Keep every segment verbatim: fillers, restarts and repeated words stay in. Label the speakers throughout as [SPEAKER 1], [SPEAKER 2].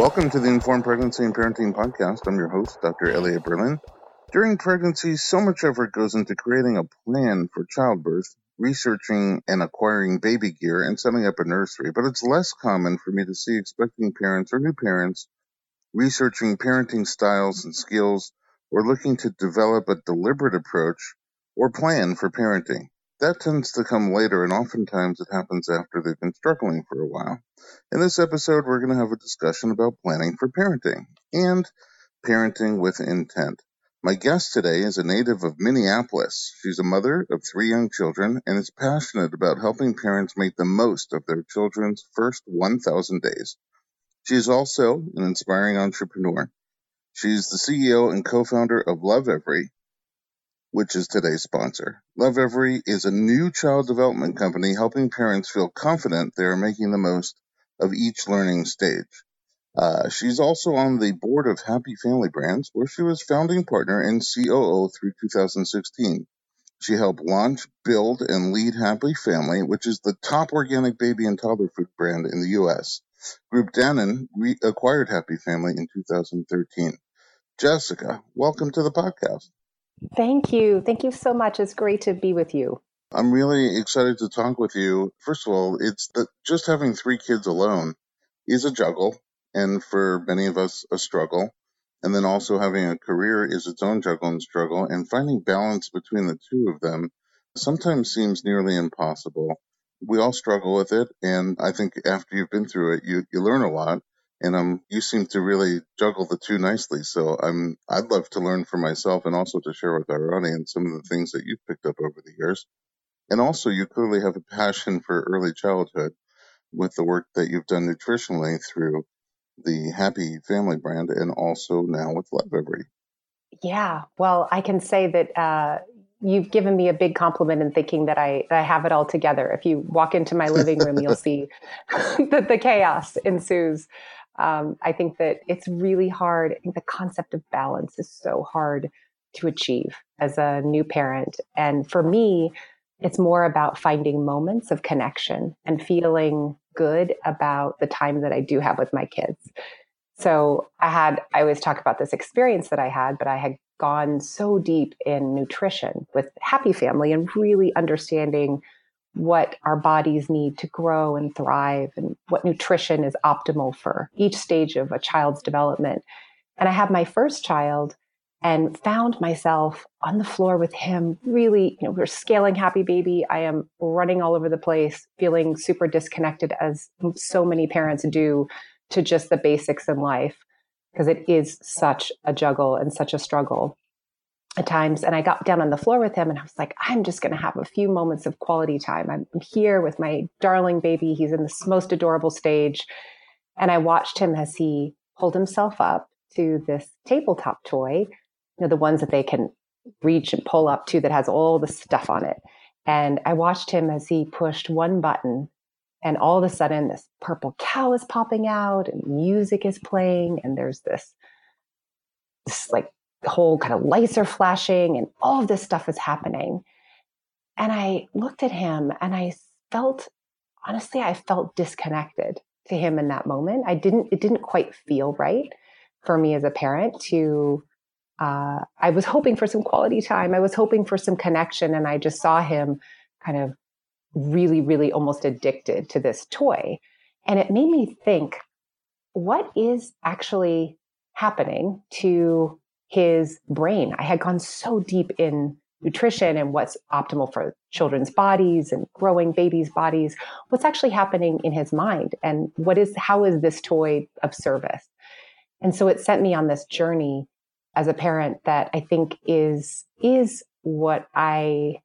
[SPEAKER 1] Welcome to the Informed Pregnancy and Parenting Podcast. I'm your host, Doctor Elliot Berlin. During pregnancy, so much effort goes into creating a plan for childbirth, researching and acquiring baby gear, and setting up a nursery. But it's less common for me to see expecting parents or new parents researching parenting styles and skills, or looking to develop a deliberate approach or plan for parenting. That tends to come later, and oftentimes it happens after they've been struggling for a while. In this episode, we're going to have a discussion about planning for parenting and parenting with intent. My guest today is a native of Minneapolis. She's a mother of three young children and is passionate about helping parents make the most of their children's first one thousand days. She is also an inspiring entrepreneur. She's the C E O and co-founder of Lovevery, which is today's sponsor. Lovevery is a new child development company helping parents feel confident they are making the most of each learning stage. Uh, she's also on the board of Happy Family Brands, where she was founding partner and C O O through two thousand sixteen. She helped launch, build, and lead Happy Family, which is the top organic baby and toddler food brand in the U S. Group Dannon re- acquired Happy Family in two thousand thirteen. Jessica, welcome to the podcast.
[SPEAKER 2] Thank you. Thank you so much. It's great to be with you.
[SPEAKER 1] I'm really excited to talk with you. First of all, it's that just having three kids alone is a juggle, and for many of us, a struggle. And then also having a career is its own juggle and struggle, and finding balance between the two of them sometimes seems nearly impossible. We all struggle with it, and I think after you've been through it, you, you learn a lot. And um, you seem to really juggle the two nicely. So I'm, I'd love to learn for myself and also to share with our audience some of the things that you've picked up over the years. And also, you clearly have a passion for early childhood with the work that you've done nutritionally through the Happy Family brand and also now with Lovevery.
[SPEAKER 2] Yeah, well, I can say that uh, you've given me a big compliment in thinking that I, that I have it all together. If you walk into my living room, you'll see that the chaos ensues. Um, I think that it's really hard. I think the concept of balance is so hard to achieve as a new parent. And for me, it's more about finding moments of connection and feeling good about the time that I do have with my kids. So I had, I always talk about this experience that I had, but I had gone so deep in nutrition with Happy Family and really understanding what our bodies need to grow and thrive and what nutrition is optimal for each stage of a child's development. And I had my first child and found myself on the floor with him. Really, you know, we're scaling Happy Baby. I am running all over the place, feeling super disconnected, as so many parents do, to just the basics in life, because it is such a juggle and such a struggle at times. And I got down on the floor with him and I was like, I'm just going to have a few moments of quality time. I'm here with my darling baby. He's in this most adorable stage. And I watched him as he pulled himself up to this tabletop toy, you know, the ones that they can reach and pull up to that has all the stuff on it. And I watched him as he pushed one button, and all of a sudden this purple cow is popping out and music is playing. And there's this, this like whole kind of lights are flashing and all of this stuff is happening. And I looked at him and I felt, honestly, I felt disconnected to him in that moment. I didn't, it didn't quite feel right for me as a parent to, uh, I was hoping for some quality time. I was hoping for some connection. And I just saw him kind of really, really almost addicted to this toy. And it made me think, what is actually happening to his brain? I had gone so deep in nutrition and what's optimal for children's bodies and growing babies' bodies. What's actually happening in his mind? And what is, how is this toy of service? And so it sent me on this journey as a parent that I think is, is what I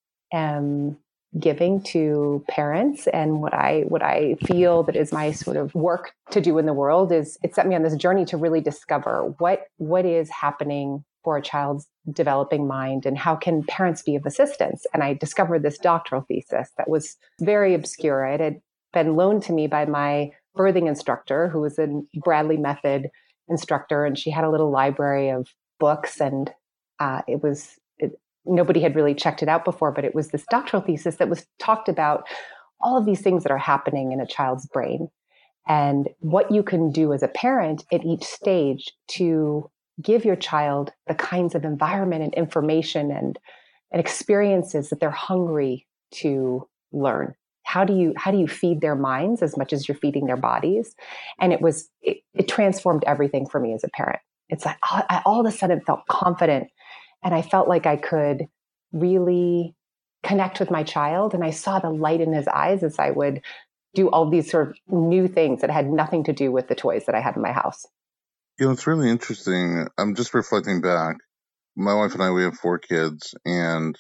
[SPEAKER 2] am giving to parents, and what I what I feel that is my sort of work to do in the world is it set me on this journey to really discover what what is happening for a child's developing mind and how can parents be of assistance. And I discovered this doctoral thesis that was very obscure. It had been loaned to me by my birthing instructor, who was a Bradley Method instructor, and she had a little library of books, and uh, it was it, nobody had really checked it out before, but it was this doctoral thesis that was talked about all of these things that are happening in a child's brain. and what you can do as a parent at each stage to give your child the kinds of environment and information and, and experiences that they're hungry to learn. How do you how do you feed their minds as much as you're feeding their bodies? And it was it, it transformed everything for me as a parent. It's like I all of a sudden felt confident, and I felt like I could really connect with my child, and I saw the light in his eyes as I would do all these sort of new things that had nothing to do with the toys that I had in my house.
[SPEAKER 1] You know, it's really interesting. I'm just reflecting back. My wife and I, we have four kids, and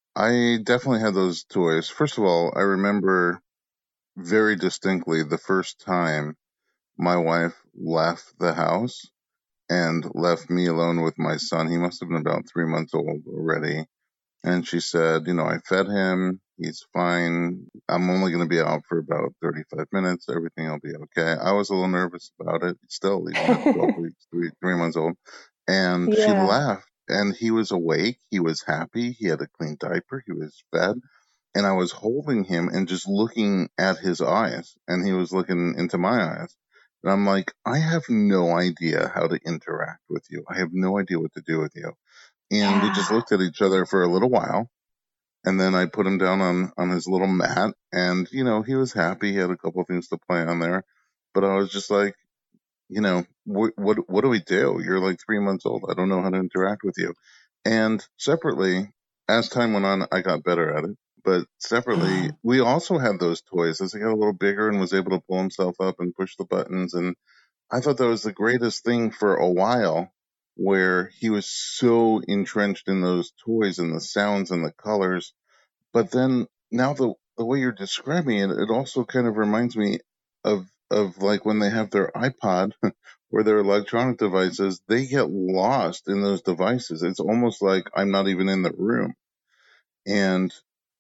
[SPEAKER 1] I definitely had those toys. First of all, I remember very distinctly the first time my wife left the house and left me alone with my son. He must have been about three months old already. And she said, you know, I fed him. He's fine. I'm only going to be out for about thirty-five minutes. Everything will be okay. I was a little nervous about it still, even at twelve weeks, three, three months old. And she
[SPEAKER 2] Yeah.
[SPEAKER 1] left, and he was awake. He was happy. He had a clean diaper. He was fed. And I was holding him and just looking at his eyes, and he was looking into my eyes. And I'm like, I have no idea how to interact with you. I have no idea what to do with you. And we just
[SPEAKER 2] Yeah.
[SPEAKER 1] looked at each other for a little while. And then I put him down on, on his little mat, and, you know, he was happy. He had a couple of things to play on there. But I was just like, you know, what, what, what do we do? You're like three months old. I don't know how to interact with you. And separately, as time went on, I got better at it. But separately, we also had those toys as he got a little bigger and was able to pull himself up and push the buttons. And I thought that was the greatest thing for a while, where he was so entrenched in those toys and the sounds and the colors. But then now the the way you're describing it, it also kind of reminds me of of like when they have their iPod or their electronic devices, they get lost in those devices. It's almost like I'm not even in the room. And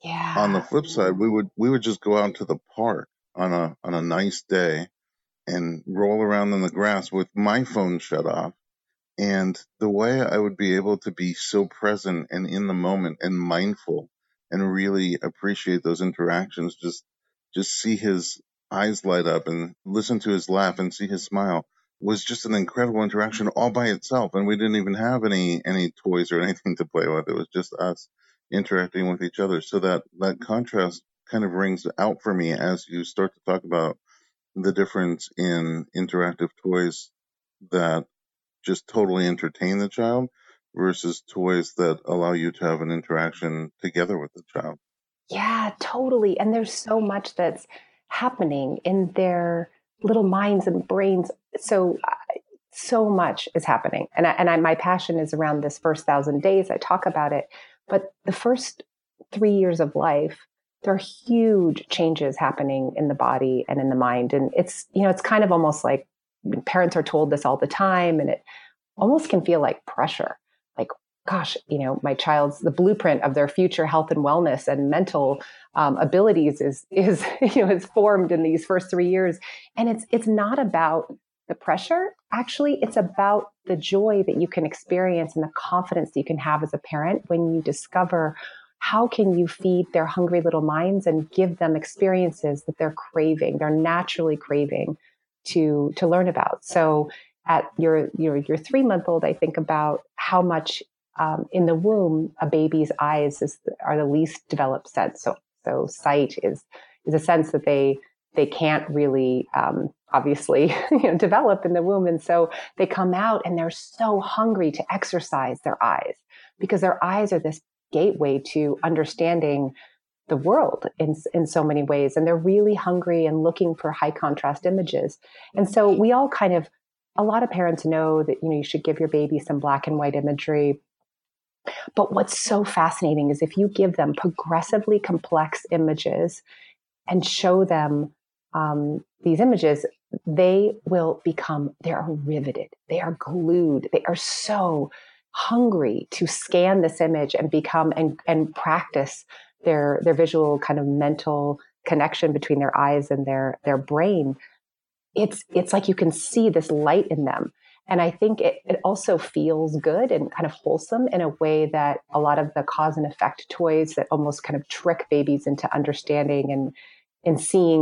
[SPEAKER 1] on the
[SPEAKER 2] Yeah.
[SPEAKER 1] flip side, we would we would just go out to the park on a on a nice day and roll around in the grass with my phone shut off. And the way I would be able to be so present and in the moment and mindful and really appreciate those interactions, just just see his eyes light up and listen to his laugh and see his smile, was just an incredible interaction all by itself. And we didn't even have any any toys or anything to play with. It was just us interacting with each other. So that that contrast kind of rings out for me as you start to talk about the difference in interactive toys that just totally entertain the child versus toys that allow you to have an interaction together with the child.
[SPEAKER 2] Yeah, totally. And there's so much that's happening in their little minds and brains. So, uh, so much is happening. And I, and I, my passion is around this first thousand days. I talk about it, but the first three years of life, there are huge changes happening in the body and in the mind. And it's, you know, it's kind of almost like parents are told this all the time, and it almost can feel like pressure. Like, gosh, you know, my child's the blueprint of their future health and wellness and mental um, abilities is is you know is formed in these first three years, and it's it's not about the pressure. Actually, it's about the joy that you can experience and the confidence that you can have as a parent when you discover how can you feed their hungry little minds and give them experiences that they're craving, they're naturally craving to to learn about. So at your your your three month old, I think about how much um, in the womb a baby's eyes is, are the least developed sense. So so sight is is a sense that they they can't really um, obviously you know develop in the womb, and so they come out and they're so hungry to exercise their eyes because their eyes are this gateway to understanding the world in in so many ways, and they're really hungry and looking for high contrast images. And so we all kind of a lot of parents know that you know you should give your baby some black and white imagery. But what's so fascinating is if you give them progressively complex images and show them um, these images, they will become, they are riveted, they are glued, they are so hungry to scan this image and become and, and practice their their visual kind of mental connection between their eyes and their their brain. It's it's like you can see this light in them. And I think it, it also feels good and kind of wholesome in a way that a lot of the cause and effect toys that almost kind of trick babies into understanding and and seeing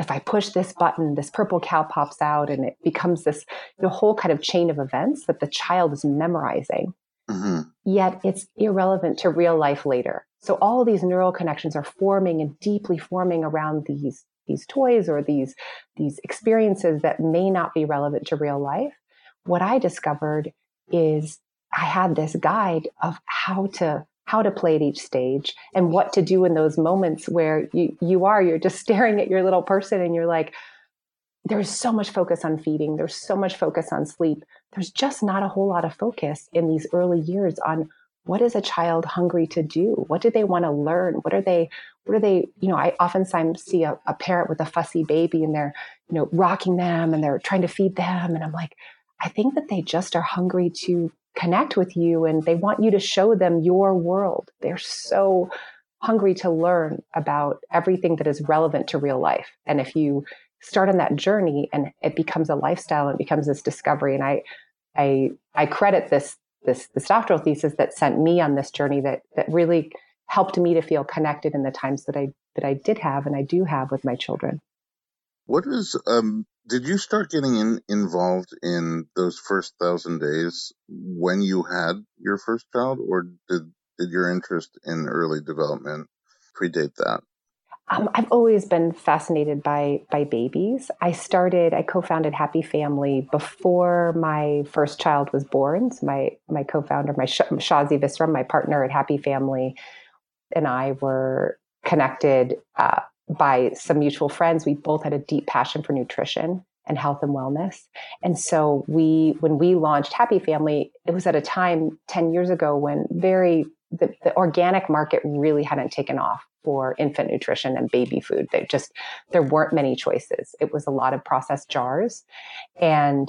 [SPEAKER 2] if I push this button, this purple cow pops out, and it becomes this the whole kind of chain of events that the child is memorizing. Mm-hmm. Yet it's irrelevant to real life later. So all these neural connections are forming and deeply forming around these these toys or these these experiences that may not be relevant to real life. What I discovered is I had this guide of how to how to play at each stage and what to do in those moments where you you are you're just staring at your little person and you're like, there's so much focus on feeding, there's so much focus on sleep, there's just not a whole lot of focus in these early years on what is a child hungry to do, what do they want to learn, what are they what are they you know I oftentimes see a, a parent with a fussy baby and they're you know rocking them and they're trying to feed them, and I'm like, I think that they just are hungry to connect with you and they want you to show them your world. They're so hungry to learn about everything that is relevant to real life. And if you start on that journey and it becomes a lifestyle and it becomes this discovery, and I I I credit this this this doctoral thesis that sent me on this journey that that really helped me to feel connected in the times that I that I did have and I do have with my children.
[SPEAKER 1] What is um did you start getting in, involved in those first thousand days when you had your first child, or did, did your interest in early development predate that?
[SPEAKER 2] Um, I've always been fascinated by by babies. I started, I co-founded Happy Family before my first child was born. So my my co-founder, my Sh- Shazi Visram, my partner at Happy Family, and I were connected uh, by some mutual friends. We both had a deep passion for nutrition and health and wellness. And so we, when we launched Happy Family, it was at a time ten years ago when very, the, the organic market really hadn't taken off for infant nutrition and baby food. They just, there weren't many choices. It was a lot of processed jars. And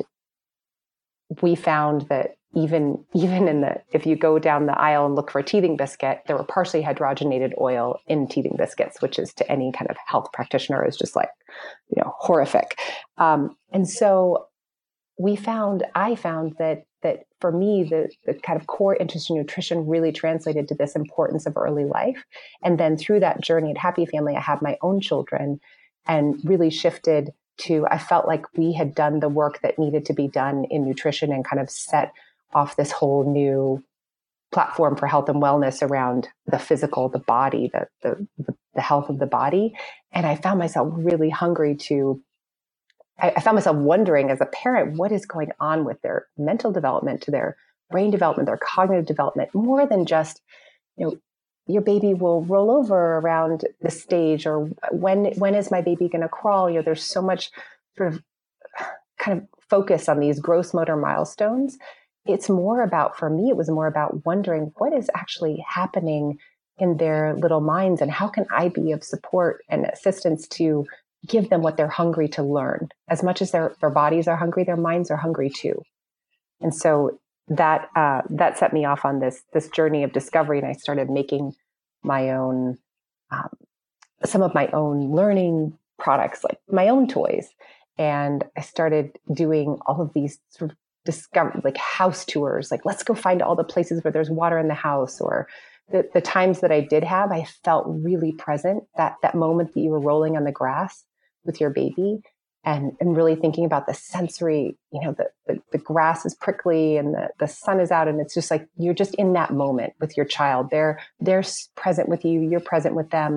[SPEAKER 2] we found that even even in the, if you go down the aisle and look for a teething biscuit, there were partially hydrogenated oil in teething biscuits, which is to any kind of health practitioner is just like, you know, horrific. Um, and so we found, I found that that for me, the, the kind of core interest in nutrition really translated to this importance of early life. And then through that journey at Happy Family, I had my own children and really shifted to, I felt like we had done the work that needed to be done in nutrition and kind of set off this whole new platform for health and wellness around the physical, the body, the, the, the health of the body. And I found myself really hungry to, I, I found myself wondering as a parent, what is going on with their mental development, to their brain development, their cognitive development, more than just, you know, your baby will roll over around the stage, or when when is my baby going to crawl? You know, there's so much sort of kind of focus on these gross motor milestones. It's more about, for me, it was more about wondering what is actually happening in their little minds and how can I be of support and assistance to give them what they're hungry to learn. As much as their, their bodies are hungry, their minds are hungry too. And so that uh, that set me off on this this journey of discovery, and I started making my own um, some of my own learning products, like my own toys, and I started doing all of these sort of discover like house tours, like let's go find all the places where there's water in the house, or the, the times that I did have, I felt really present. That that moment that you were rolling on the grass with your baby. And, and really thinking about the sensory, you know, the, the, the grass is prickly and the, the sun is out, and it's just like, you're just in that moment with your child. They're, they're present with you. You're present with them.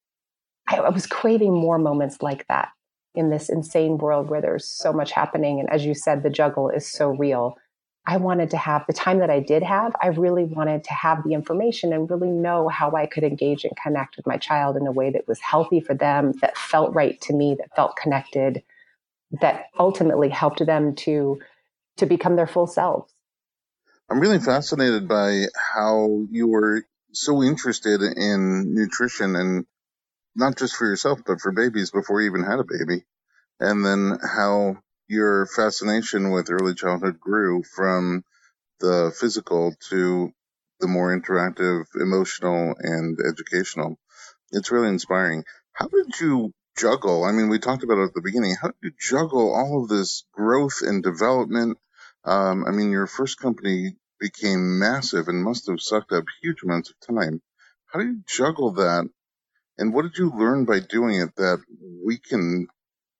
[SPEAKER 2] I, I was craving more moments like that in this insane world where there's so much happening. And as you said, the juggle is so real. I wanted to have the time that I did have. I really wanted to have the information and really know how I could engage and connect with my child in a way that was healthy for them, that felt right to me, that felt connected, that ultimately helped them to to become their full selves.
[SPEAKER 1] I'm really fascinated by how you were so interested in nutrition, and not just for yourself, but for babies before you even had a baby. And then how your fascination with early childhood grew from the physical to the more interactive, emotional, and educational. It's really inspiring. How did you juggle? I mean, we talked about it at the beginning. How did you juggle all of this growth and development? Um, I mean, your first company became massive and must have sucked up huge amounts of time. How do you juggle that? And what did you learn by doing it that we can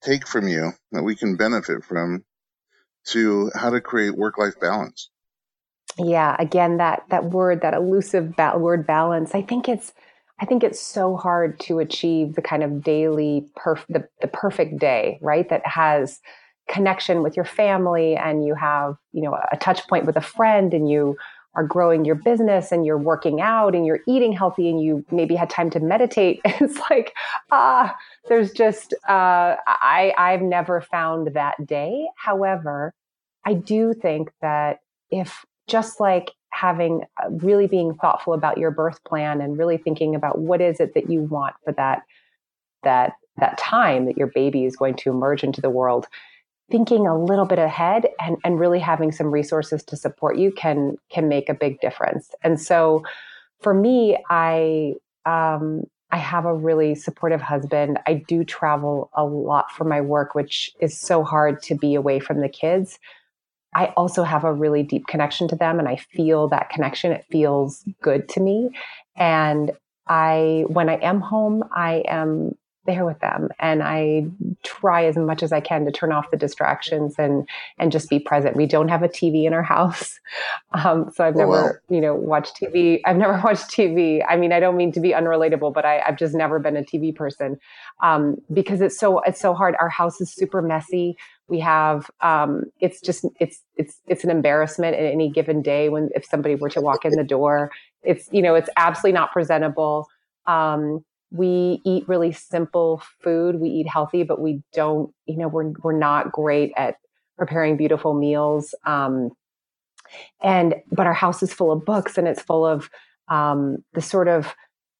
[SPEAKER 1] take from you that we can benefit from to how to create work-life balance?
[SPEAKER 2] Yeah, again, that that word, that elusive ba- word balance. I think it's, I think it's so hard to achieve the kind of daily perf- the, the perfect day, right? That has connection with your family, and you have, you know, a touch point with a friend, and you are growing your business, and you're working out, and you're eating healthy, and you maybe had time to meditate. It's like, ah, there's just, uh, I I've never found that day. However, I do think that if, just like having uh, really being thoughtful about your birth plan and really thinking about what is it that you want for that that that time that your baby is going to emerge into the world, thinking a little bit ahead and and really having some resources to support you can can make a big difference. And so for me, I um I have a really supportive husband. I do travel a lot for my work, which is so hard to be away from the kids. I also have a really deep connection to them, and I feel that connection. It feels good to me. And I, when I am home, I am there with them, and I try as much as I can to turn off the distractions and, and just be present. We don't have a T V in our house. Um, so I've
[SPEAKER 1] Oh, well.
[SPEAKER 2] never, you know, watched T V. I've never watched T V. I mean, I don't mean to be unrelatable, but I, I've just never been a T V person, um, because it's so, it's so hard. Our house is super messy. We have, um, it's just, it's, it's, it's an embarrassment at any given day when, if somebody were to walk in the door, it's, you know, it's absolutely not presentable. Um, we eat really simple food. We eat healthy, but we don't, you know, we're, we're not great at preparing beautiful meals. Um, and, but our house is full of books, and it's full of, um, the sort of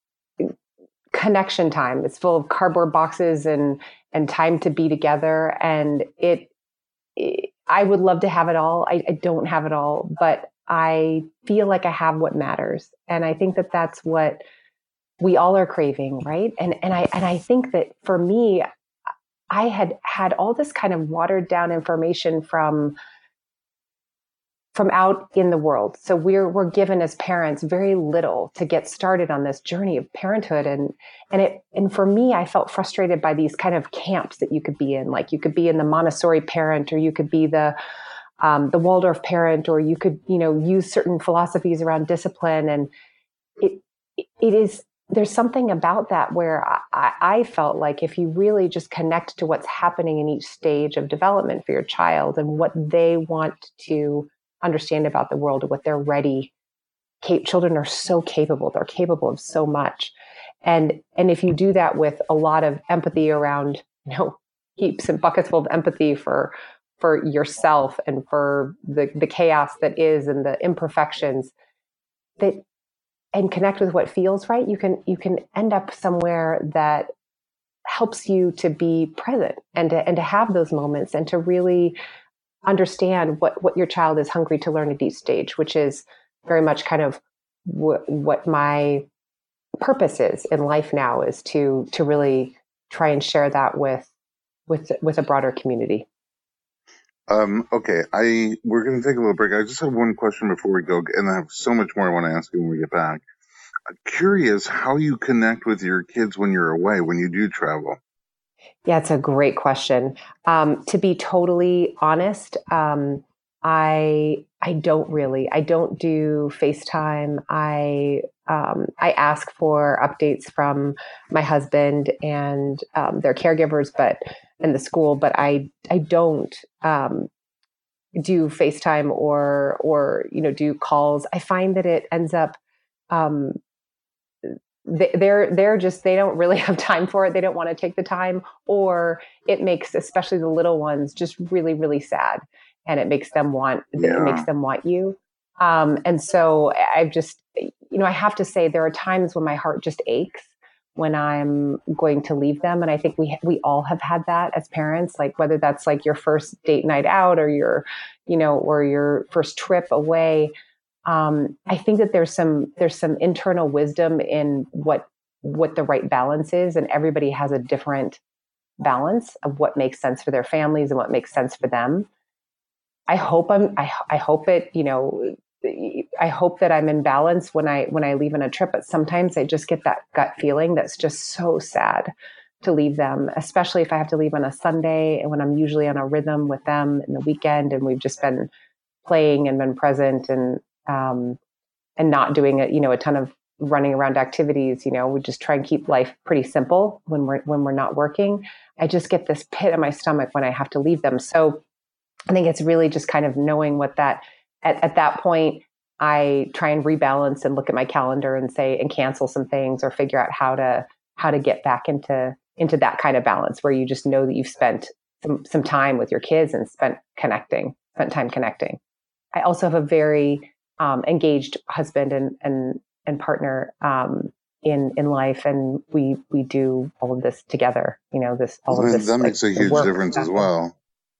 [SPEAKER 2] connection time. It's full of cardboard boxes and, and time to be together. And it, it I would love to have it all. I, I don't have it all, but I feel like I have what matters. And I think that that's what we all are craving, right? And and I and I think that for me, I had had all this kind of watered down information from from out in the world. So we're we're given as parents very little to get started on this journey of parenthood. And and it and for me, I felt frustrated by these kind of camps that you could be in. Like you could be in the Montessori parent, or you could be the um, the Waldorf parent, or you could, you know, use certain philosophies around discipline. And it it is, there's something about that where I, I felt like if you really just connect to what's happening in each stage of development for your child and what they want to understand about the world and what they're ready, children are so capable. They're capable of so much. And, and if you do that with a lot of empathy around, you know, heaps and buckets full of empathy for, for yourself and for the, the chaos that is and the imperfections, that, and connect with what feels right, you can, you can end up somewhere that helps you to be present and to, and to have those moments and to really understand what, what your child is hungry to learn at each stage, which is very much kind of w- what my purpose is in life now, is to, to really try and share that with, with, with a broader community.
[SPEAKER 1] Um, okay, I we're going to take a little break. I just have one question before we go, and I have so much more I want to ask you when we get back. I'm curious how you connect with your kids when you're away, when you do travel.
[SPEAKER 2] Yeah, it's a great question. Um, to be totally honest, um, I I don't really. I don't do FaceTime. I um, I ask for updates from my husband and um, their caregivers, but in the school. But I I don't um, do FaceTime or or you know do calls. I find that it ends up. Um, they're they're just, they don't really have time for it. They don't want to take the time, or it makes especially the little ones just really really sad, and it makes them want it makes
[SPEAKER 1] Yeah.
[SPEAKER 2] them want you. Um, and so I've just, you know, I have to say there are times when my heart just aches when I'm going to leave them, and I think we we all have had that as parents, like whether that's like your first date night out or your, you know, or your first trip away. um, I think that there's some there's some internal wisdom in what what the right balance is, and everybody has a different balance of what makes sense for their families and what makes sense for them. I hope I'm I, I hope it, you know, I hope that I'm in balance when I when I leave on a trip, but sometimes I just get that gut feeling that's just so sad to leave them, especially if I have to leave on a Sunday and when I'm usually on a rhythm with them in the weekend and we've just been playing and been present and um, and not doing a, you know, a ton of running around activities. You know, we just try and keep life pretty simple when we're when we're not working. I just get this pit in my stomach when I have to leave them. So I think it's really just kind of knowing what that at, at that point. I try and rebalance and look at my calendar and say and cancel some things or figure out how to how to get back into into that kind of balance where you just know that you've spent some some time with your kids and spent connecting, spent time connecting. I also have a very um, engaged husband and and and partner um, in in life, and we we do all of this together. You know, this all of this
[SPEAKER 1] That
[SPEAKER 2] like,
[SPEAKER 1] makes a huge difference as well.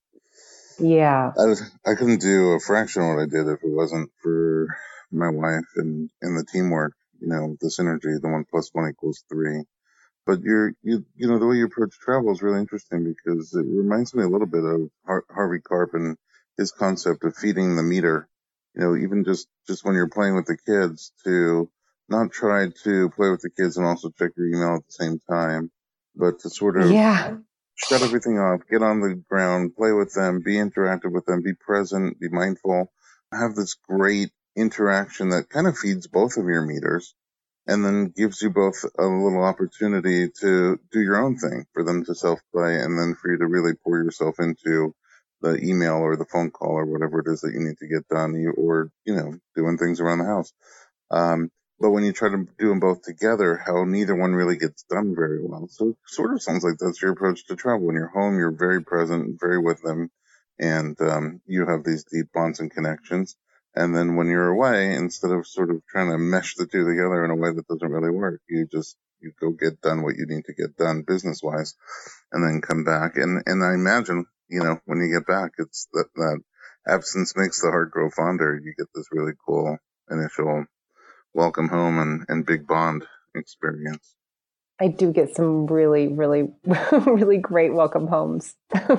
[SPEAKER 2] Yeah,
[SPEAKER 1] I was, I couldn't do a fraction of what I did if it wasn't for my wife and and the teamwork. You know, the synergy, the one plus one equals three. But you're, you, you know, the way you approach travel is really interesting because it reminds me a little bit of Har- Harvey Karp and his concept of feeding the meter. You know, even just, just when you're playing with the kids to not try to play with the kids and also check your email at the same time, but to sort of
[SPEAKER 2] yeah,
[SPEAKER 1] shut everything off, get on the ground, play with them, be interactive with them, be present, be mindful, have this great interaction that kind of feeds both of your meters and then gives you both a little opportunity to do your own thing, for them to self-play, and then for you to really pour yourself into the email or the phone call or whatever it is that you need to get done, you, or, you know, doing things around the house. Um, but when you try to do them both together, how neither one really gets done very well. So it sort of sounds like that's your approach to travel. When you're home, you're very present, very with them, and um, you have these deep bonds and connections. And then when you're away, instead of sort of trying to mesh the two together in a way that doesn't really work, you just, you go get done what you need to get done business wise and then come back. And, and I imagine, you know, when you get back, it's that, that absence makes the heart grow fonder. You get this really cool initial welcome home and, and big bond experience.
[SPEAKER 2] I do get some really, really, really great welcome homes.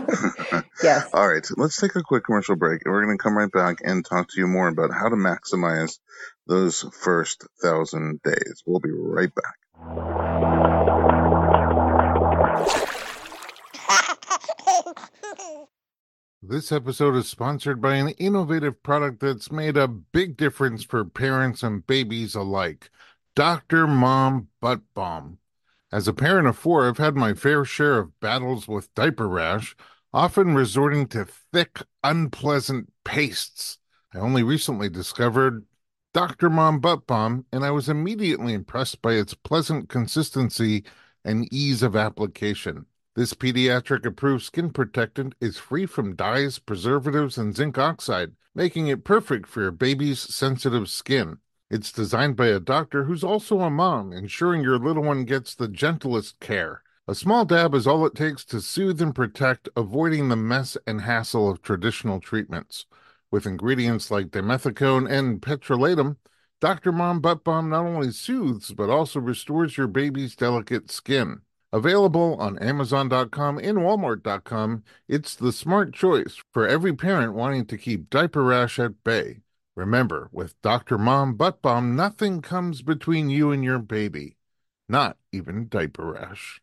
[SPEAKER 2] Yes.
[SPEAKER 1] All right. Let's take a quick commercial break. And we're going to come right back and talk to you more about how to maximize those first thousand days. We'll be right back.
[SPEAKER 3] This episode is sponsored by an innovative product that's made a big difference for parents and babies alike. Doctor Mom Butt Balm. As a parent of four, I've had my fair share of battles with diaper rash, often resorting to thick, unpleasant pastes. I only recently discovered Doctor Mom Butt Balm, and I was immediately impressed by its pleasant consistency and ease of application. This pediatric-approved skin protectant is free from dyes, preservatives, and zinc oxide, making it perfect for your baby's sensitive skin. It's designed by a doctor who's also a mom, ensuring your little one gets the gentlest care. A small dab is all it takes to soothe and protect, avoiding the mess and hassle of traditional treatments. With ingredients like dimethicone and petrolatum, Doctor Mom Butt Balm not only soothes, but also restores your baby's delicate skin. Available on Amazon dot com and Walmart dot com, it's the smart choice for every parent wanting to keep diaper rash at bay. Remember, with Doctor Mom Butt Balm, nothing comes between you and your baby. Not even diaper rash.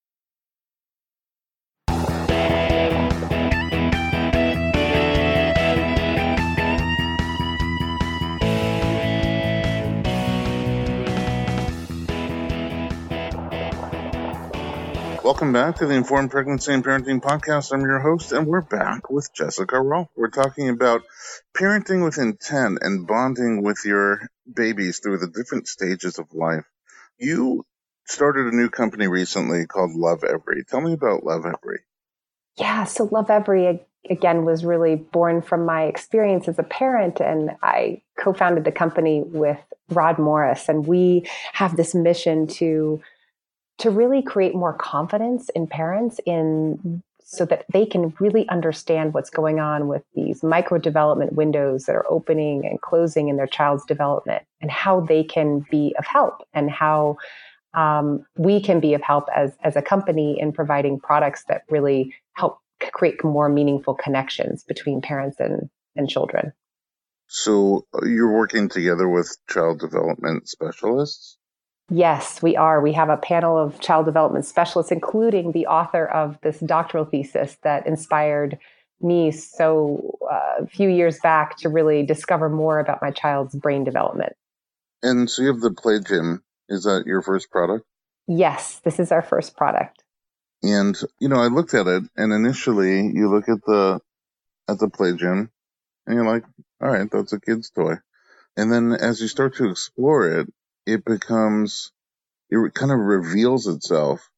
[SPEAKER 1] Welcome back to the Informed Pregnancy and Parenting Podcast. I'm your host, and we're back with Jessica Rolfe. We're talking about parenting with intent and bonding with your babies through the different stages of life. You started a new company recently called Lovevery. Tell me about Lovevery.
[SPEAKER 2] Yeah, so Lovevery, again, was really born from my experience as a parent, and I co-founded the company with Rod Morris, and we have this mission to to really create more confidence in parents in so that they can really understand what's going on with these micro development windows that are opening and closing in their child's development, and how they can be of help, and how um, we can be of help as, as a company in providing products that really help create more meaningful connections between parents and, and children.
[SPEAKER 1] So you're working together with child development specialists?
[SPEAKER 2] Yes, we are. We have a panel of child development specialists, including the author of this doctoral thesis that inspired me so uh, a few years back to really discover more about my child's brain development.
[SPEAKER 1] And so you have the Play Gym. Is that your first product?
[SPEAKER 2] Yes, this is our first product.
[SPEAKER 1] And, you know, I looked at it, and initially you look at the at the Play Gym, and you're like, all right, that's a kid's toy. And then as you start to explore it, it becomes, it kind of reveals itself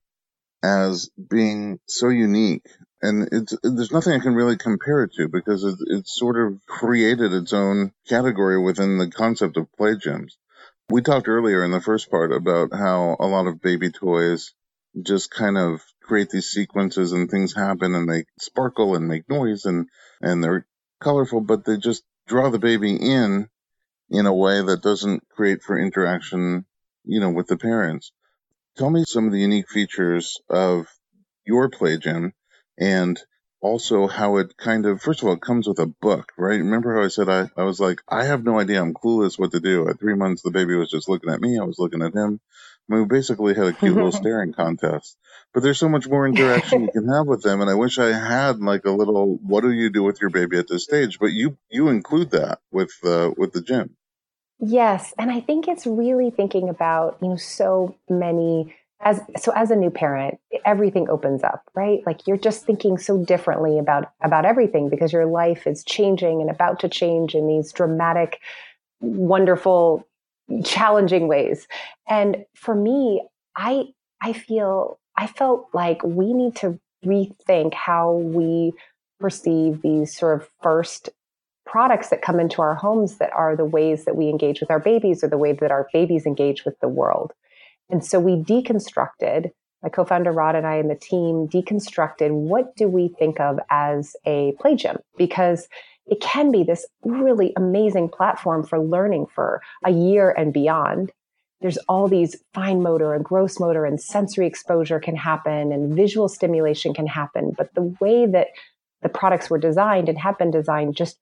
[SPEAKER 1] as being so unique. And it's, there's nothing I can really compare it to because it, it's sort of created its own category within the concept of play gyms. We talked earlier in the first part about how a lot of baby toys just kind of create these sequences and things happen and they sparkle and make noise and, and they're colorful, but they just draw the baby in in a way that doesn't create for interaction, you know, with the parents. Tell me some of the unique features of your Play Gym and also how it kind of, first of all, it comes with a book, right? Remember how I said I, I was like, I have no idea. I'm clueless what to do. At three months, the baby was just looking at me. I was looking at him. I mean, we basically had a cute little staring contest. But there's so much more interaction you can have with them. And I wish I had like a little, what do you do with your baby at this stage? But you, you include that with, uh, with the gym.
[SPEAKER 2] Yes, and I think it's really thinking about, you know, so many as so as a new parent, everything opens up, right? Like you're just thinking so differently about about everything because your life is changing and about to change in these dramatic, wonderful, challenging ways. And for me, I I feel I felt like we need to rethink how we perceive these sort of first products that come into our homes that are the ways that we engage with our babies or the way that our babies engage with the world. And so we deconstructed, my co-founder Rod and I and the team deconstructed what do we think of as a play gym? Because it can be this really amazing platform for learning for a year and beyond. There's all these fine motor and gross motor and sensory exposure can happen and visual stimulation can happen. But the way that the products were designed and have been designed just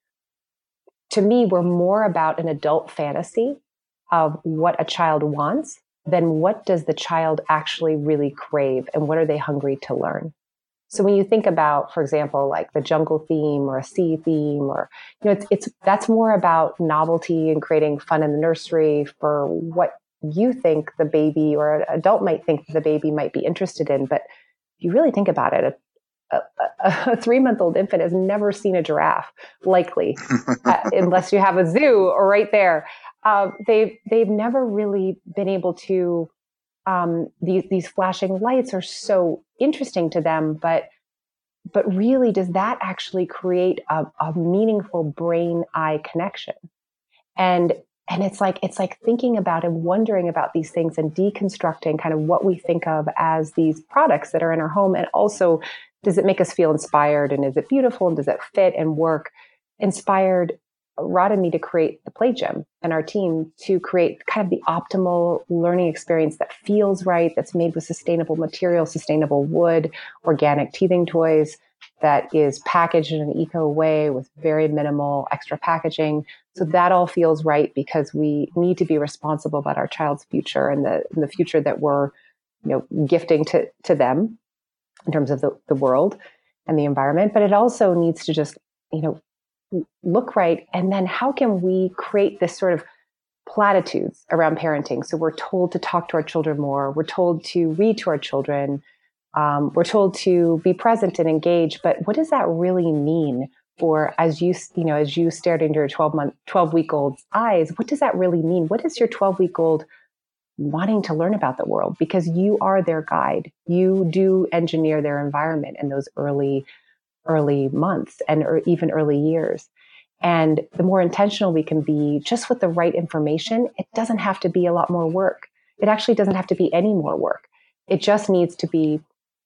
[SPEAKER 2] to me, we're more about an adult fantasy of what a child wants than what does the child actually really crave and what are they hungry to learn. So when you think about, for example, like the jungle theme or a sea theme, or you know, it's it's that's more about novelty and creating fun in the nursery for what you think the baby or an adult might think the baby might be interested in. But if you really think about it, a, a, a three-month-old infant has never seen a giraffe, likely, uh, unless you have a zoo or right there. Uh, they've they've never really been able to. Um, these these flashing lights are so interesting to them, but but really, does that actually create a, a meaningful brain-eye connection? And and it's like it's like thinking about and wondering about these things and deconstructing kind of what we think of as these products that are in our home, and also does it make us feel inspired and is it beautiful and does it fit and work? Inspired Rod and me to create the Play Gym and our team to create kind of the optimal learning experience that feels right, that's made with sustainable material, sustainable wood, organic teething toys, that is packaged in an eco way with very minimal extra packaging. So that all feels right because we need to be responsible about our child's future and the, and the future that we're, you know, gifting to, to them in terms of the, the world and the environment. But it also needs to just, you know, look right. And then how can we create this sort of platitudes around parenting? So we're told to talk to our children more. We're told to read to our children. Um, we're told to be present and engage. But what does that really mean for, as you, you know, as you stared into your twelve month, twelve week old's eyes, what does that really mean? What is your twelve week old wanting to learn about the world? Because you are their guide. You do engineer their environment in those early early months and or even early years. And the more intentional we can be just with the right information, it doesn't have to be a lot more work. It actually doesn't have to be any more work. It just needs to be,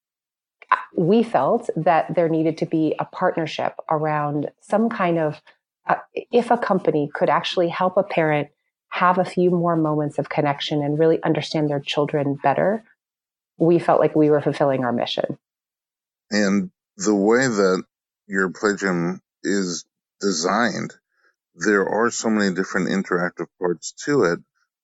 [SPEAKER 2] we felt that there needed to be a partnership around some kind of, uh, if a company could actually help a parent have a few more moments of connection and really understand their children better, we felt like we were fulfilling our mission.
[SPEAKER 1] And the way that your Play Gym is designed, there are so many different interactive parts to it.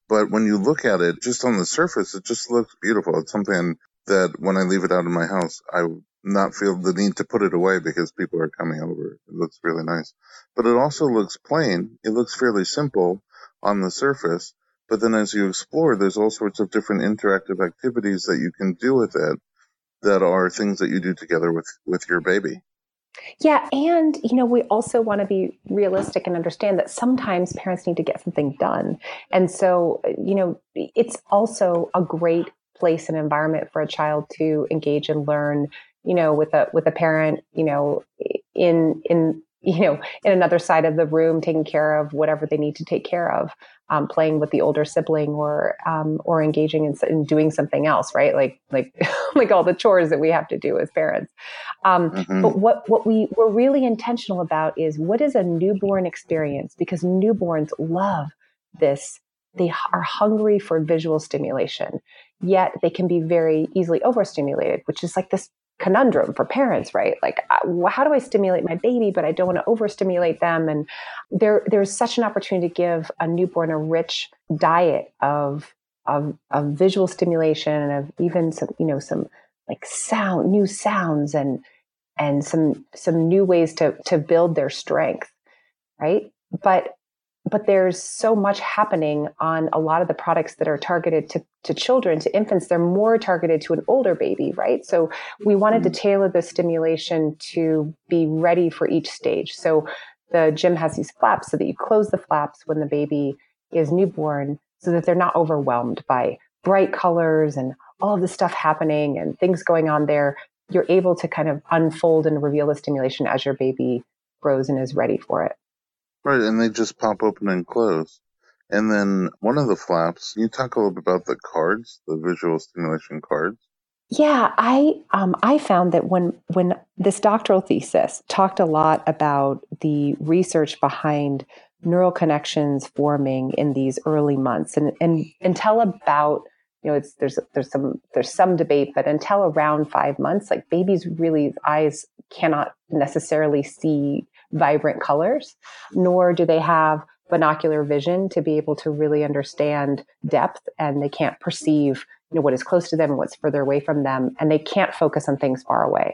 [SPEAKER 1] But when you look at it just on the surface, it just looks beautiful. It's something that when I leave it out in my house, I would not feel the need to put it away because people are coming over. It looks really nice. But it also looks plain. It looks fairly simple on the surface. But then as you explore, there's all sorts of different interactive activities that you can do with it that are things that you do together with, with your baby.
[SPEAKER 2] Yeah. And, you know, we also want to be realistic and understand that sometimes parents need to get something done. And so, you know, it's also a great place and environment for a child to engage and learn, you know, with a, with a parent, you know, in, in, you know, in another side of the room, taking care of whatever they need to take care of, um, playing with the older sibling or, um, or engaging in, in doing something else, right? Like, like, like all the chores that we have to do as parents. Um,
[SPEAKER 1] Mm-hmm.
[SPEAKER 2] but what, what we were really intentional about is what is a newborn experience? Because newborns love this. They are hungry for visual stimulation, yet they can be very easily overstimulated, which is like this conundrum for parents, right? Like, uh, how do I stimulate my baby, but I don't want to overstimulate them? And there, there's such an opportunity to give a newborn a rich diet of, of, of visual stimulation and of even some, you know, some like sound, new sounds and, and some, some new ways to, to build their strength. Right. But, but there's so much happening on a lot of the products that are targeted to, to children, to infants. They're more targeted to an older baby, right? So we wanted to tailor the stimulation to be ready for each stage. So the gym has these flaps so that you close the flaps when the baby is newborn so that they're not overwhelmed by bright colors and all of the stuff happening and things going on there. You're able to kind of unfold and reveal the stimulation as your baby grows and is ready for it.
[SPEAKER 1] Right, and they just pop open and close. And then one of the flaps, you talk a little bit about the cards, the visual stimulation cards.
[SPEAKER 2] Yeah, I um, I found that when when this doctoral thesis talked a lot about the research behind neural connections forming in these early months, and and until about you know it's there's there's some there's some debate, but until around five months, like babies really eyes cannot necessarily see vibrant colors, nor do they have binocular vision to be able to really understand depth, and they can't perceive you know what is close to them and what's further away from them, and they can't focus on things far away.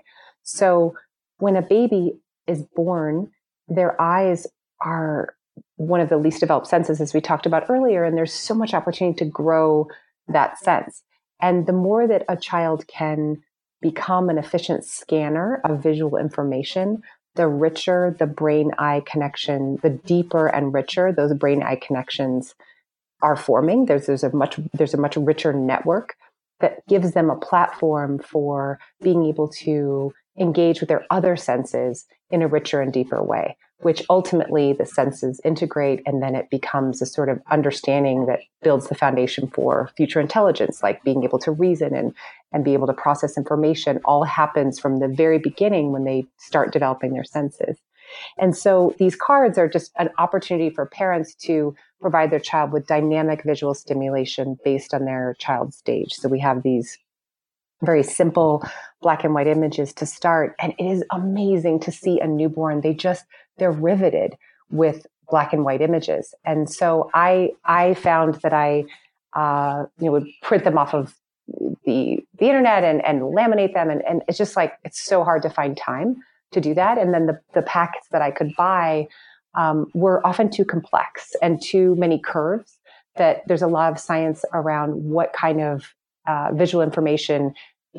[SPEAKER 2] So when a baby is born, their eyes are one of the least developed senses, as we talked about earlier, and there's so much opportunity to grow that sense. And the more that a child can become an efficient scanner of visual information, the richer the brain-eye connection, the deeper and richer those brain-eye connections are forming. There's, there's a much there's a much richer network that gives them a platform for being able to engage with their other senses in a richer and deeper way, which ultimately the senses integrate, and then it becomes a sort of understanding that builds the foundation for future intelligence, like being able to reason and and be able to process information. All happens from the very beginning when they start developing their senses. And so these cards are just an opportunity for parents to provide their child with dynamic visual stimulation based on their child's stage. So we have these very simple black and white images to start. And it is amazing to see a newborn. They just, they're riveted with black and white images. And so I, I found that I, uh, you know, would print them off of the, the internet and, and laminate them. And, and it's just like, it's so hard to find time to do that. And then the, the packets that I could buy um, were often too complex and too many curves, that there's a lot of science around what kind of uh, visual information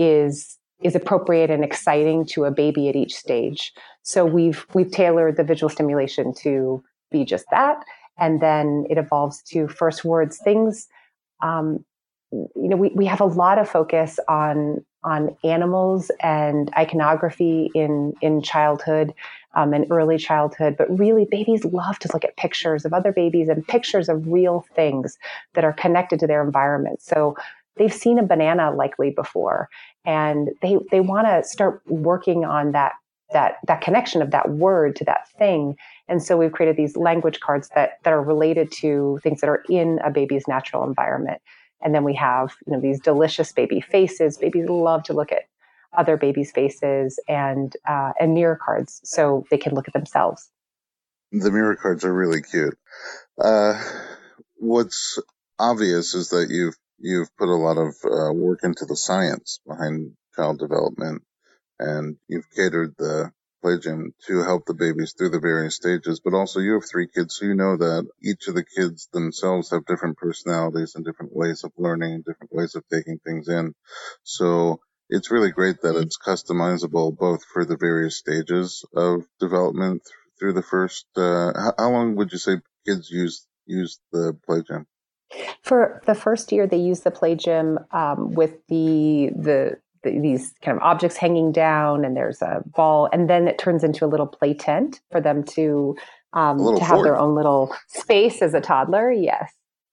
[SPEAKER 2] is is appropriate and exciting to a baby at each stage. So we've we've tailored the visual stimulation to be just that. And then it evolves to first words, things. Um, you know, we, we have a lot of focus on on animals and iconography in in childhood um, and early childhood, but really babies love to look at pictures of other babies and pictures of real things that are connected to their environment. So they've seen a banana likely before, and they they want to start working on that that that connection of that word to that thing. And so we've created these language cards that that are related to things that are in a baby's natural environment. And then we have, you know, these delicious baby faces. Babies love to look at other babies' faces, and uh, and mirror cards so they can look at themselves.
[SPEAKER 1] The mirror cards are really cute. Uh, what's obvious is that you've you've put a lot of uh, work into the science behind child development, and you've catered the play gym to help the babies through the various stages. But also, you have three kids, so you know that each of the kids themselves have different personalities and different ways of learning and different ways of taking things in. So it's really great that it's customizable both for the various stages of development th- through the first. Uh, how, how long would you say kids use use the play gym?
[SPEAKER 2] For the first year, they use the play gym um, with the, the the these kind of objects hanging down, and there's a ball, and then it turns into a little play tent for them to
[SPEAKER 1] A
[SPEAKER 2] um,
[SPEAKER 1] little
[SPEAKER 2] to have
[SPEAKER 1] fort.
[SPEAKER 2] their own little space as a toddler. Yes.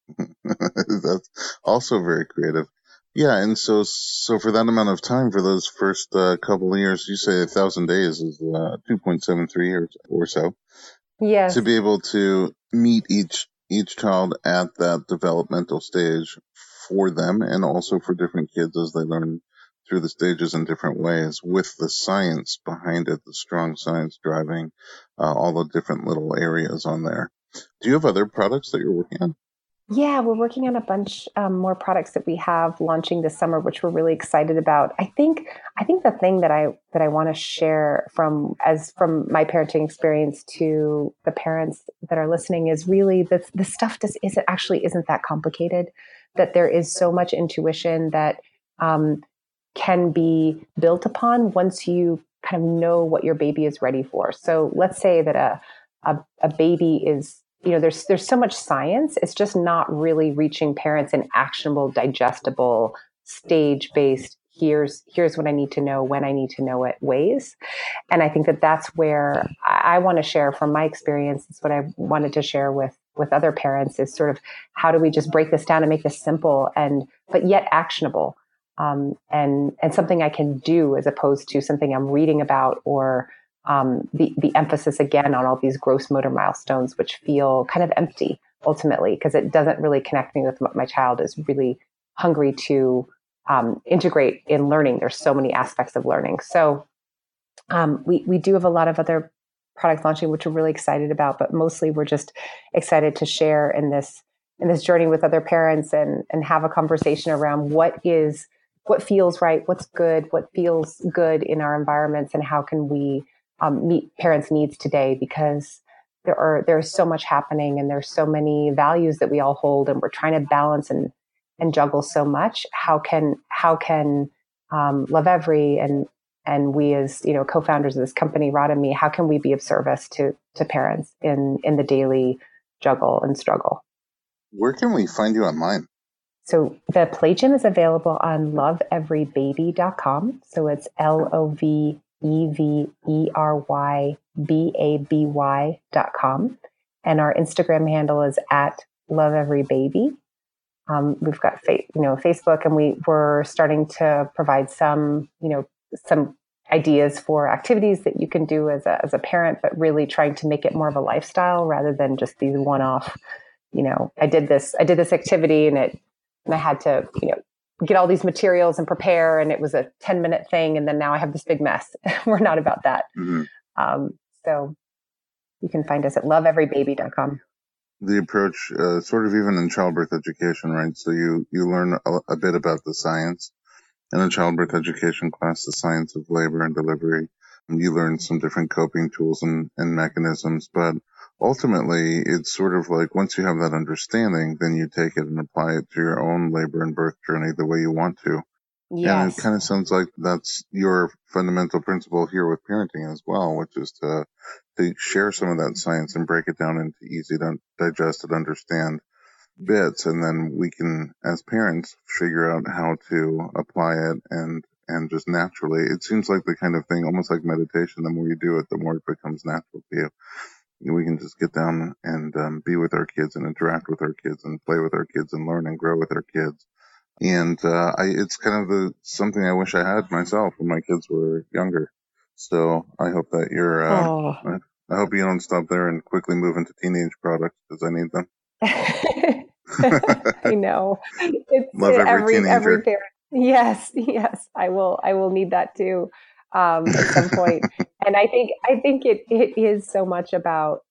[SPEAKER 1] That's also very creative. Yeah, and so so for that amount of time, for those first uh, couple of years, you say a thousand days is uh, two point seven three years or so, to
[SPEAKER 2] Yes.
[SPEAKER 1] be able to meet each each child at that developmental stage for them, and also for different kids as they learn through the stages in different ways, with the science behind it, the strong science driving uh, all the different little areas on there. Do you have other products that you're working on?
[SPEAKER 2] Yeah, we're working on a bunch um, more products that we have launching this summer, which we're really excited about. I think I think the thing that I that I want to share from as from my parenting experience to the parents that are listening is really that the stuff just isn't actually isn't that complicated. That there is so much intuition that um, can be built upon once you kind of know what your baby is ready for. So let's say that a a, a baby is, you know, there's there's so much science. It's just not really reaching parents in actionable, digestible, stage based. Here's here's what I need to know when I need to know it ways. And I think that that's where I, I want to share from my experience. It's what I wanted to share with with other parents is sort of how do we just break this down and make this simple and but yet actionable, um, and and something I can do as opposed to something I'm reading about or um, the the emphasis again on all these gross motor milestones, which feel kind of empty ultimately because it doesn't really connect me with what my child is really hungry to um, integrate in learning. There's so many aspects of learning. So um, we we do have a lot of other products launching, which we're really excited about, but mostly we're just excited to share in this in this journey with other parents and and have a conversation around what is what feels right, what's good, what feels good in our environments, and how can we um, meet parents' needs today because there are there's so much happening and there's so many values that we all hold and we're trying to balance and and juggle so much. How can how can um, Lovevery and and we as you know co-founders of this company, Rod and me, how can we be of service to to parents in in the daily juggle and struggle?
[SPEAKER 1] Where can we find you online?
[SPEAKER 2] So the Play Gym is available on love every baby dot com. So it's L O V E V E R Y B A B Y dot com. And our Instagram handle is at loveeverybaby. Um, we've got fa- you know Facebook, and we were starting to provide some you know some ideas for activities that you can do as a as a parent, but really trying to make it more of a lifestyle rather than just these one-off. You know, I did this I did this activity, and it and I had to you know get all these materials and prepare, and it was a ten minute thing, and then now I have this big mess. We're not about that.
[SPEAKER 1] Mm-hmm.
[SPEAKER 2] Um, so you can find us at love every baby dot com.
[SPEAKER 1] The approach, uh, sort of even in childbirth education, right? So you, you learn a, a bit about the science in a childbirth education class, the science of labor and delivery. And you learn some different coping tools and, and mechanisms, but ultimately it's sort of like once you have that understanding, then you take it and apply it to your own labor and birth journey the way you want to.
[SPEAKER 2] Yes.
[SPEAKER 1] And it kind of sounds like that's your fundamental principle here with parenting as well, which is to to share some of that science and break it down into easy to digest and understand bits, and then we can, as parents, figure out how to apply it and and just naturally. It seems like the kind of thing, almost like meditation. The more you do it, the more it becomes natural to you. We can just get down and um, be with our kids and interact with our kids and play with our kids and learn and grow with our kids. And uh, I, it's kind of the something I wish I had myself when my kids were younger. So I hope that you're. Uh,
[SPEAKER 2] Oh.
[SPEAKER 1] I, I hope you don't stop there and quickly move into teenage products because I need them.
[SPEAKER 2] I know. It's
[SPEAKER 1] Love every,
[SPEAKER 2] every
[SPEAKER 1] teenager.
[SPEAKER 2] every parent. Yes, yes. I will. I will need that too um, at some point. And I think I think it it is so much about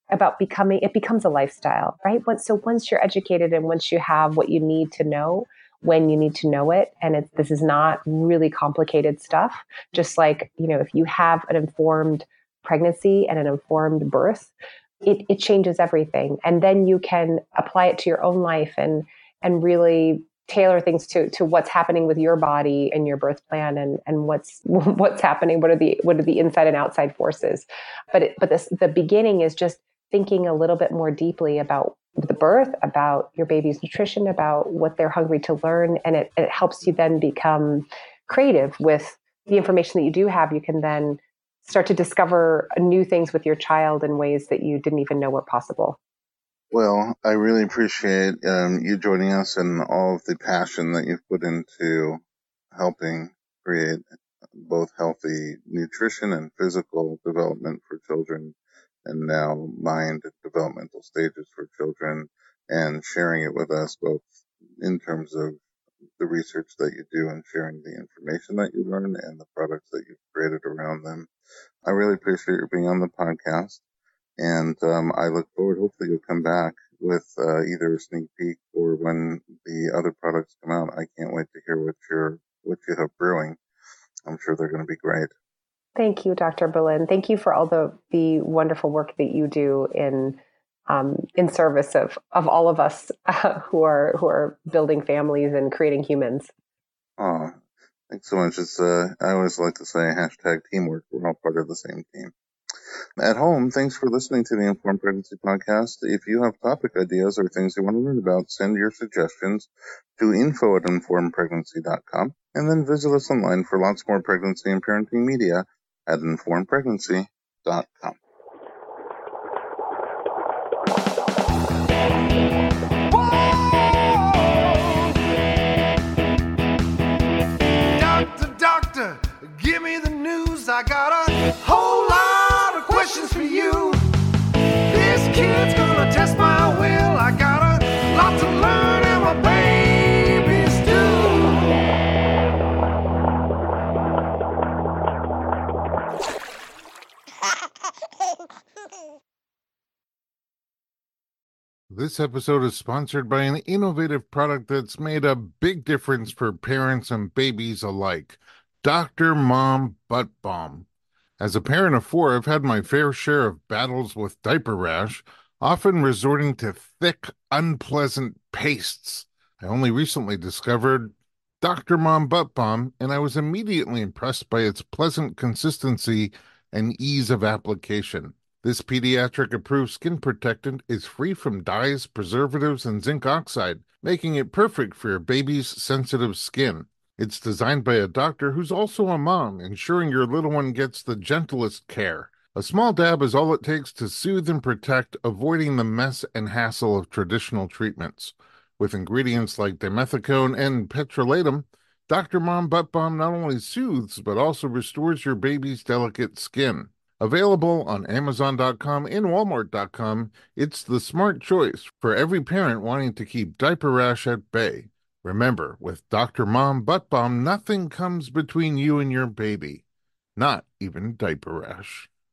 [SPEAKER 2] about becoming, it becomes a lifestyle, right? Once, so once you're educated and once you have what you need to know, when you need to know it, and it's, this is not really complicated stuff, just like, you know, if you have an informed pregnancy and an informed birth, it, it changes everything. And then you can apply it to your own life and, and really tailor things to, to what's happening with your body and your birth plan and, and what's, what's happening. What are the, what are the inside and outside forces? But, it, but this, the beginning is just thinking a little bit more deeply about the birth, about your baby's nutrition, about what they're hungry to learn. And it, it helps you then become creative with the information that you do have. You can then start to discover new things with your child in ways that you didn't even know were possible.
[SPEAKER 1] Well, I really appreciate um, you joining us and all of the passion that you've put into helping create both healthy nutrition and physical development for children, and now mind developmental stages for children, and sharing it with us both in terms of the research that you do and sharing the information that you learn and the products that you've created around them. I really appreciate you being on the podcast, and um, I look forward, hopefully you'll come back with uh, either a sneak peek or when the other products come out. I can't wait to hear what you're, what you have brewing. I'm sure they're going to be great.
[SPEAKER 2] Thank you, Doctor Berlin. Thank you for all the, the wonderful work that you do in um, in service of of all of us uh, who are who are building families and creating humans.
[SPEAKER 1] Oh, thanks so much. It's uh, I always like to say hashtag teamwork. We're all part of the same team. At home, thanks for listening to the Informed Pregnancy Podcast. If you have topic ideas or things you want to learn about, send your suggestions to info at informed pregnancy dot com, and then visit us online for lots more pregnancy and parenting media at informed pregnancy dot com.
[SPEAKER 4] Doctor, doctor, give me the news. I got a whole lot of questions for you. This kid's gonna test my will. I got a lot to learn, and my babies do.
[SPEAKER 3] This episode is sponsored by an innovative product that's made a big difference for parents and babies alike. Doctor Mom Butt Balm. As a parent of four, I've had my fair share of battles with diaper rash, often resorting to thick, unpleasant pastes. I only recently discovered Doctor Mom Butt Balm, and I was immediately impressed by its pleasant consistency and ease of application. This pediatric-approved skin protectant is free from dyes, preservatives, and zinc oxide, making it perfect for your baby's sensitive skin. It's designed by a doctor who's also a mom, ensuring your little one gets the gentlest care. A small dab is all it takes to soothe and protect, avoiding the mess and hassle of traditional treatments. With ingredients like dimethicone and petrolatum, Doctor Mom Butt Balm not only soothes, but also restores your baby's delicate skin. Available on amazon dot com and walmart dot com, it's the smart choice for every parent wanting to keep diaper rash at bay. Remember, with Doctor Mom Butt Balm, nothing comes between you and your baby, not even diaper rash.